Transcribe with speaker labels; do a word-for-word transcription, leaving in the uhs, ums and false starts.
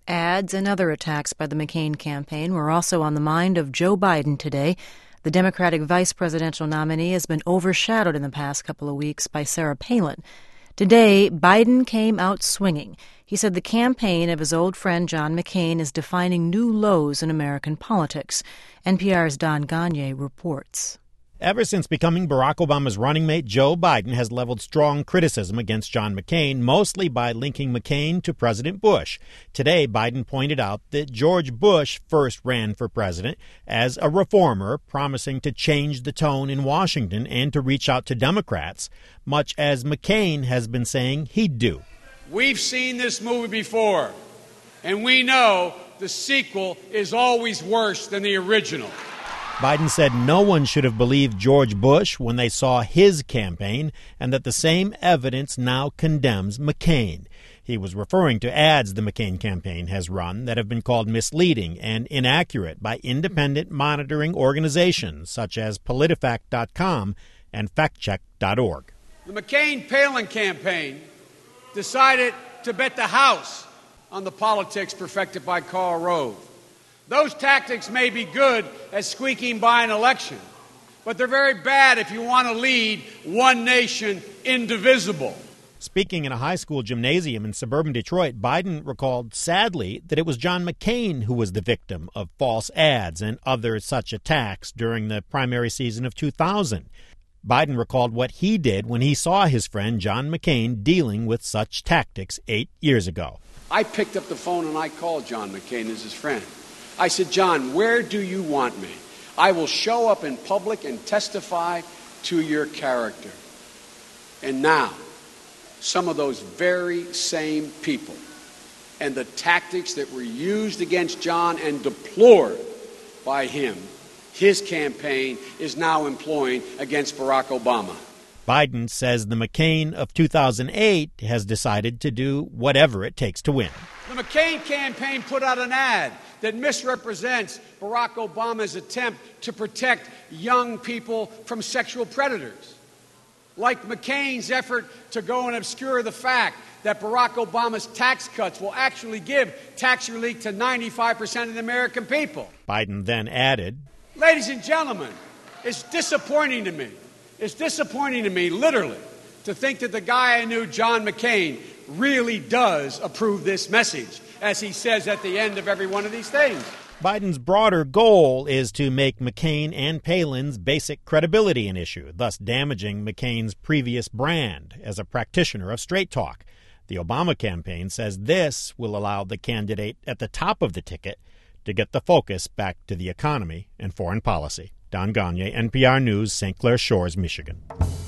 Speaker 1: Ads and other attacks by the McCain campaign were also on the mind of Joe Biden today. The Democratic vice presidential nominee has been overshadowed in the past couple of weeks by Sarah Palin. Today, Biden came out swinging. He said the campaign of his old friend John McCain is defining new lows in American politics. N P R's Don Gonyea reports.
Speaker 2: Ever since becoming Barack Obama's running mate, Joe Biden has leveled strong criticism against John McCain, mostly by linking McCain to President Bush. Today, Biden pointed out that George Bush first ran for president as a reformer, promising to change the tone in Washington and to reach out to Democrats, much as McCain has been saying he'd do.
Speaker 3: We've seen this movie before, and we know the sequel is always worse than the original.
Speaker 2: Biden said no one should have believed George Bush when they saw his campaign, and that the same evidence now condemns McCain. He was referring to ads the McCain campaign has run that have been called misleading and inaccurate by independent monitoring organizations such as PolitiFact dot com and fact check dot org.
Speaker 3: The McCain-Palin campaign decided to bet the house on the politics perfected by Karl Rove. Those tactics may be good at squeaking by an election, but they're very bad if you want to lead one nation indivisible.
Speaker 2: Speaking in a high school gymnasium in suburban Detroit, Biden recalled sadly that it was John McCain who was the victim of false ads and other such attacks during the primary season of two thousand. Biden recalled what he did when he saw his friend John McCain dealing with such tactics eight years ago.
Speaker 3: I picked up the phone and I called John McCain as his friend. I said, John, where do you want me? I will show up in public and testify to your character. And now, some of those very same people and the tactics that were used against John and deplored by him, his campaign is now employing against Barack Obama.
Speaker 2: Biden says the McCain of two thousand eight has decided to do whatever it takes to win.
Speaker 3: The McCain campaign put out an ad that misrepresents Barack Obama's attempt to protect young people from sexual predators. Like McCain's effort to go and obscure the fact that Barack Obama's tax cuts will actually give tax relief to ninety-five percent of the American people.
Speaker 2: Biden then added,
Speaker 3: Ladies and gentlemen, it's disappointing to me. It's disappointing to me, literally, to think that the guy I knew, John McCain, really does approve this message, as he says at the end of every one of these things.
Speaker 2: Biden's broader goal is to make McCain and Palin's basic credibility an issue, thus damaging McCain's previous brand as a practitioner of straight talk. The Obama campaign says this will allow the candidate at the top of the ticket to get the focus back to the economy and foreign policy. Don Gonyea, N P R News, Saint Clair Shores, Michigan.